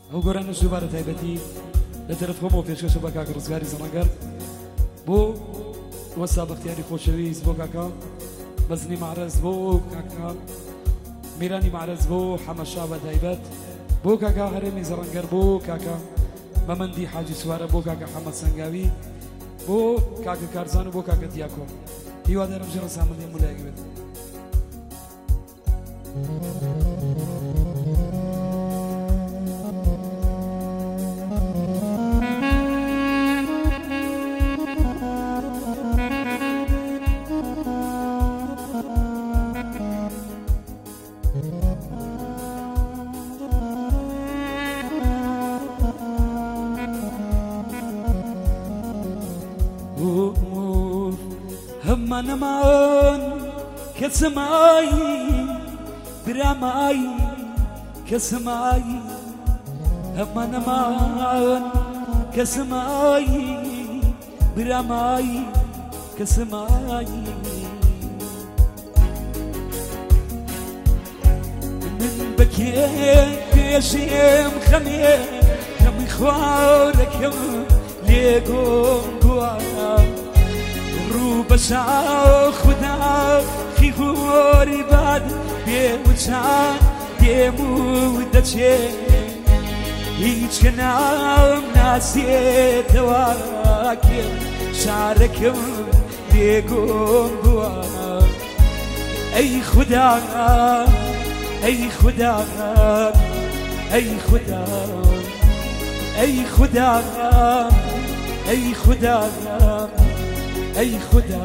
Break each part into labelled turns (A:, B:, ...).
A: ئەو گۆرانش دووبارە تایبەتی لە تەرەف خۆمەوە پێشکەشە بە کاک ڕزگاری زەمەگەر بۆ وەستا بەختیاری خۆشەویست بۆ کاکە بەزنی معرەز بۆ کاکە میرانی معرەز بۆ حەمەشا بە تایبەت بۆ کاکە هەرێمی زەڕەنگەر بۆ کاکە مەمەندی حاجی سوارە بۆ کاکە حەمەد سەنگاوی بۆ کاکە کارزان و بۆ کاکە دیاکۆ هیوادارم ژێڕە سامەندی مولایەک بێت.
B: هەممە نەماون کەسمایی برامایی کەسمایی هەممە نەماون کەسمایی برامایی کەسمایی من بەکێ پێشێم خەمێ کەمی خوارەکەم لێگۆم گوایە ڕوو بەشا خودا خیخۆری باد بێوچان دێم و دەچێ هیچ کە ناوم ناسێتەوە کێ شارەکەم لێگۆم بووە ئەی خودا ئەی خودا ئەی خودا ئەی خودا ئەی خودا ئەی خودا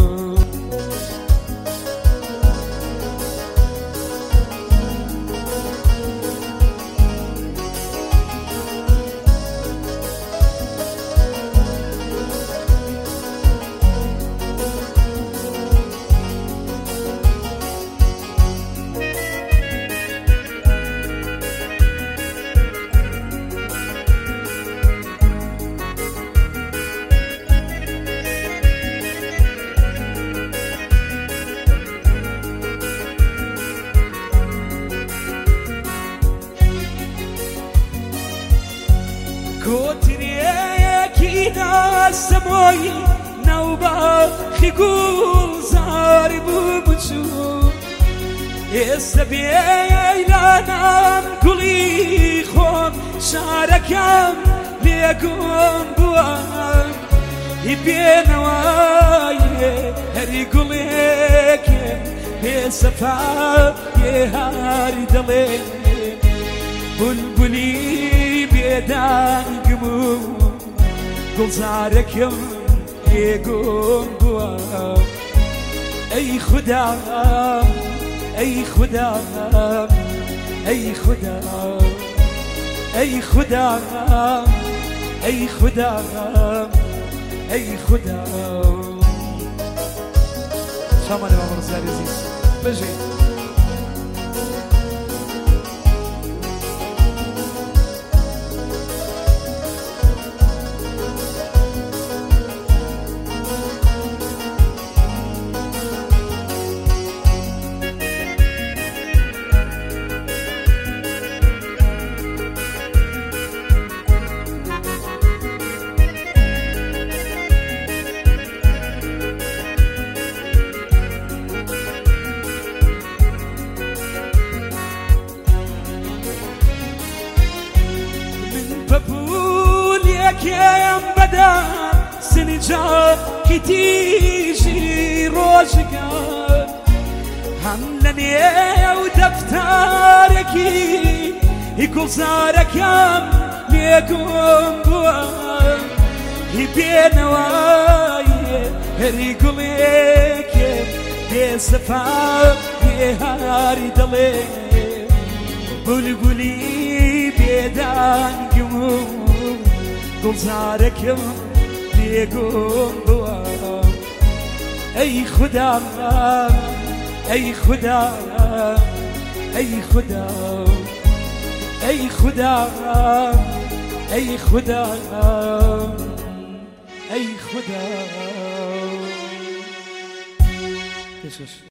B: کۆترێکی ناسەمۆی نەوباخی گوڵزار بوو بچوو ئێستا بێیلانام گوڵی خۆم شارەکەم لێگۆم بووە هی بێنەوایێ هەری گوڵێکێ بێسەفا بێهاری دەڵێ بولبولی بێدانگم و گوڵزارەکەم لێگۆم بووە ئەی خودا ئەی خودا ئەی خودا ئەی خودا ئەی خودا ئەی خودا شامانێ مامە ڕزگاری عەزیز بژێ کێم بەدا سنجا کیتیژی ڕۆژگە هەم لە نێو دەفتارێکی هی گوڵزارەکەم لێگۆم بووە هی بێنەوایێ هەری گوڵێکێ بێسەفا بێهاری دەڵێ بولبولی بێدانگم و گوڵزارەکەم لێگۆم بووە ئەی خودا ئەی خودا ئەی خودا ئەی خودا ئەی خودا ئەی خودا